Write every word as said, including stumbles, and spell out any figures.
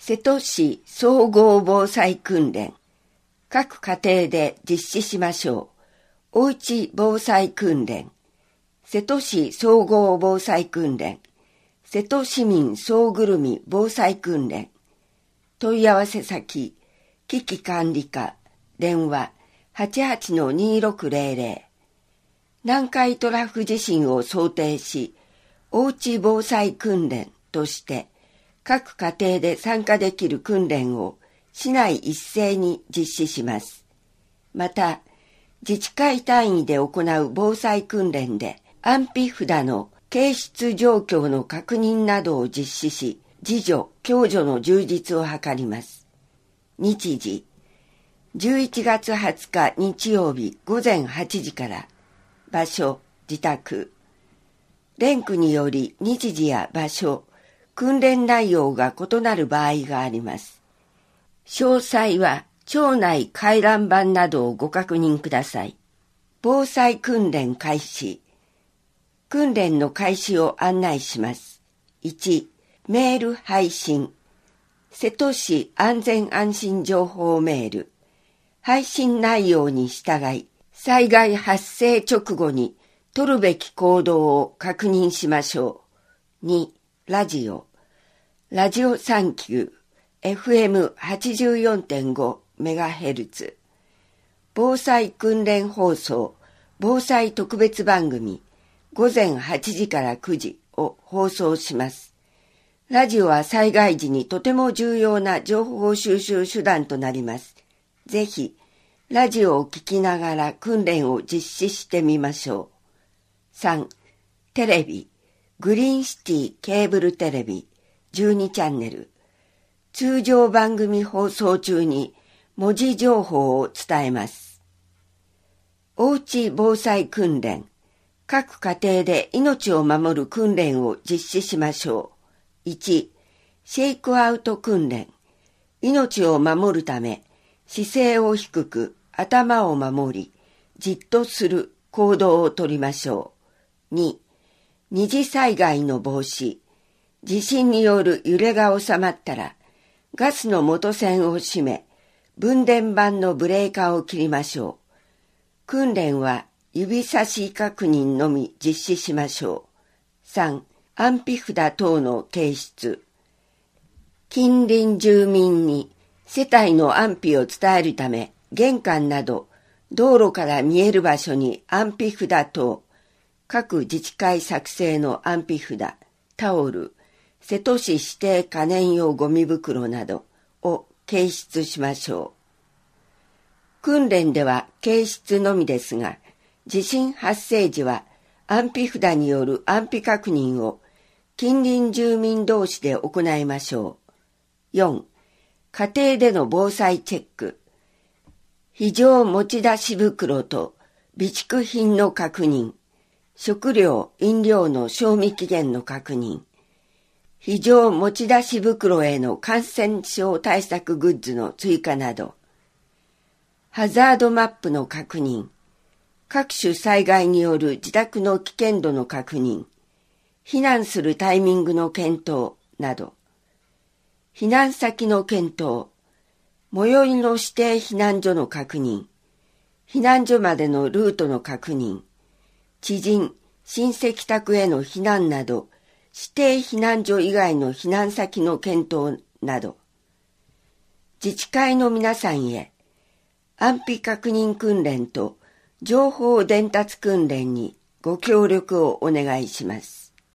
瀬戸市総合防災訓練。各家庭で実施しましょう。おうち防災訓練。瀬戸市総合防災訓練。瀬戸市民総ぐるみ防災訓練。問い合わせ先、危機管理課、電話 はちはちのにろくぜろぜろ。南海トラフ地震を想定し、おうち防災訓練として、各家庭で参加できる訓練を市内一斉に実施します。また、自治会単位で行う防災訓練で、安否札の掲出状況の確認などを実施し、自助・共助の充実を図ります。日時、じゅういちがつはつか日曜日ごぜんはちじから、場所、自宅。連区により日時や場所、訓練内容が異なる場合があります。詳細は町内回覧板などをご確認ください。防災訓練開始。訓練の開始を案内します。いち、メール配信。瀬戸市安全安心情報メール。配信内容に従い、災害発生直後に取るべき行動を確認しましょう。に、ラジオ。ラジオサンキュー エフエムはちじゅうよんてんご メガヘルツ。防災訓練放送、防災特別番組、ごぜんはちじからくじを放送します。ラジオは災害時にとても重要な情報収集手段となります。ぜひ、ラジオを聞きながら訓練を実施してみましょう。さん、テレビ、グリーンシティケーブルテレビ、じゅうにチャンネル。通常番組放送中に文字情報を伝えます。おうち防災訓練。各家庭で命を守る訓練を実施しましょう。いち、シェイクアウト訓練。命を守るため、姿勢を低く頭を守り、じっとする行動をとりましょう。に、二次災害の防止。地震による揺れが収まったら、ガスの元栓を閉め、分電盤のブレーカーを切りましょう。訓練は指差し確認のみ実施しましょう。さん、安否札等の掲出。近隣住民に世帯の安否を伝えるため、玄関など道路から見える場所に安否札等、各自治会作成の安否札、タオル、瀬戸市指定可燃用ゴミ袋などを掲出しましょう。訓練では掲出のみですが、地震発生時は安否札による安否確認を近隣住民同士で行いましょう。よん、家庭での防災チェック。非常持ち出し袋と備蓄品の確認。食料、飲料の賞味期限の確認。非常持ち出し袋への感染症対策グッズの追加など。ハザードマップの確認。各種災害による自宅の危険度の確認。避難するタイミングの検討など。避難先の検討。最寄りの指定避難所の確認。避難所までのルートの確認。知人、親戚宅への避難など、指定避難所以外の避難先の検討など。自治会の皆さんへ、安否確認訓練と情報伝達訓練にご協力をお願いします。